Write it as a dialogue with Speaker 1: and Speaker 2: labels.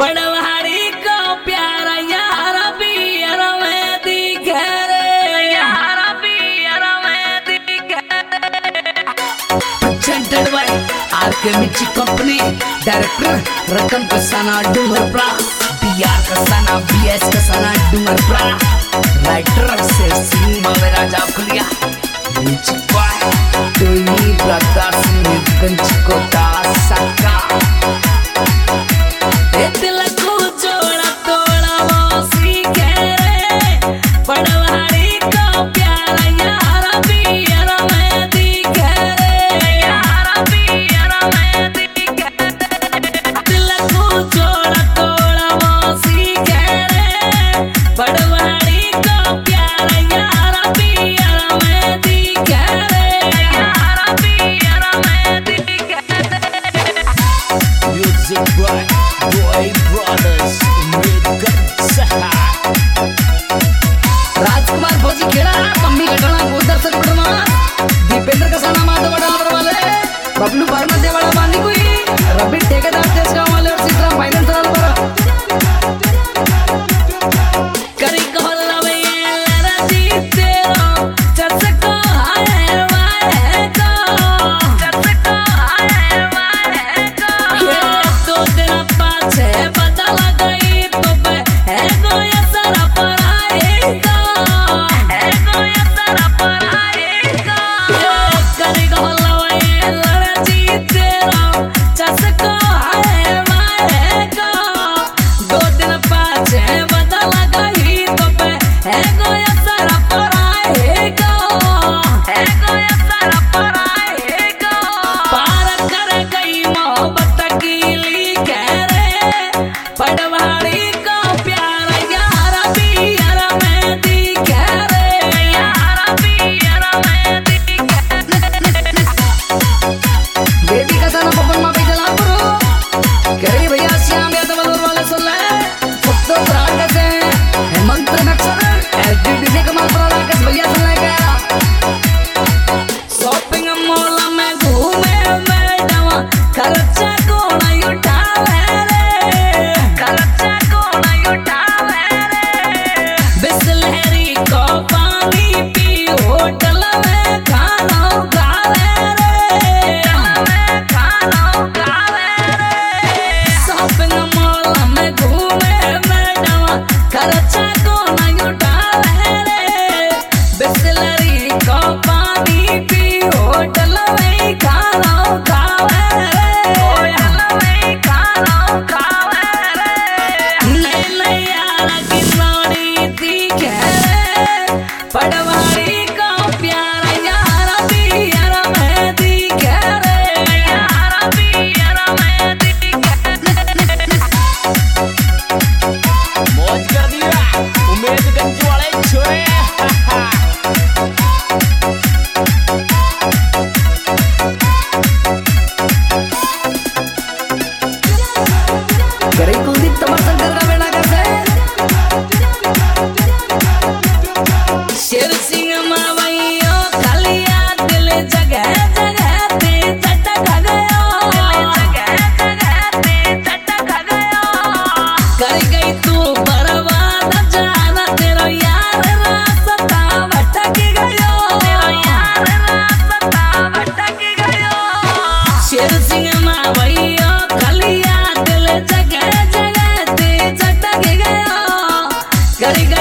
Speaker 1: पड़वाड़ी को प्यारा यार पियर में दिखे रे, यार पियर में दिखे presented by RK Mirchi company, director Ratan Kasana Dungarpura, BR Kasana BS Kasana Dungarpura, writer Sher Singh Mavera Jafliya, music by Tony brothers Neelkanth Kota सका। दिल को जोड़ा तोड़ा वो सीखे रे, पड़वाड़ी को प्यारा यार पियर में दिखे रे, यार पियर में दिखे रे। दिल को जोड़ा तोड़ा वो सीखे रे, पड़वाड़ी को प्यारा यार पियर में दिखे रे, यार पियर में दिखे रे। Music by Boy Brothers Rajkumar Bhoji Kheda, mummy घटना गोदर से पटना, दीपेंद्र कसाना माधव डालर वाले, बबलू वर्मा देवाड़ा बांधी कोई, रवि ठेकेदार देश गांव वाले और सीताराम फाइनेंस वाले करी कहला वे लरजी तेरा चर्चको आए वाए को, चर्चको आए वाए को, ये तो दिन पाछे बदल गई तो बे है गोया सारा पर आएगा, है गोया सारा पर आएगा। करी कहला वे लरजी तेरा चर्चको आए वाए को, दो दिन पाछे बदल गई तो बे है गोया सारा पर आएगा, है गोया सारा पर आएगा। पार कर गई मोहब्बत की लिखे रे, पड़वाड़ी को प्यारा यार पियर में दिखे रे, यार पियर में दिखे रे। बेबी का साना पपन माँ पे चला करो, करी भैया श्याम यादव वालों वाले सुन ले, सब तो प्राण से हेमंत नक्सर एसडीडी कमाल प्रोडक्ट्स भैया सुन ले क्या। शॉपिंग मॉल में घूमे मैडम, खर्चा कौन उठावे रे, खर्चा कौन उठावे रे। बिसलेरी को पानी पी होटल में खाना खावे रे, में खाना खावे रे। शॉपिंग मॉल में घूमे मैडम, खर्चा कौन उठावे रे। बिसलेरी को पानी पी होटल में खाना खावे रे, होटल में खाना खावे रे। नई नई यार की नौड़ी दिखे रे, पड़वाड़ी को प्यारा यार पियर में दिखे रे, यार पियर में दिखे रे। मौज कर दिया उम्मीदगंज वाले छोरे। करे कुलदीप तमर शंकर का बेटा कैसे शेर सिंह मावैयो खलिया दिल जगह जगह पे चटक गयो, जगह जगह पे चटक गयो। कर गई तू बर्बाद जाना, तेरा यार रास्ता भटक गयो, तेरा यार रास्ता भटक गयो। शेर सिंह मावैयो खलिया दिल जगह जगह पे चटक गयो, कर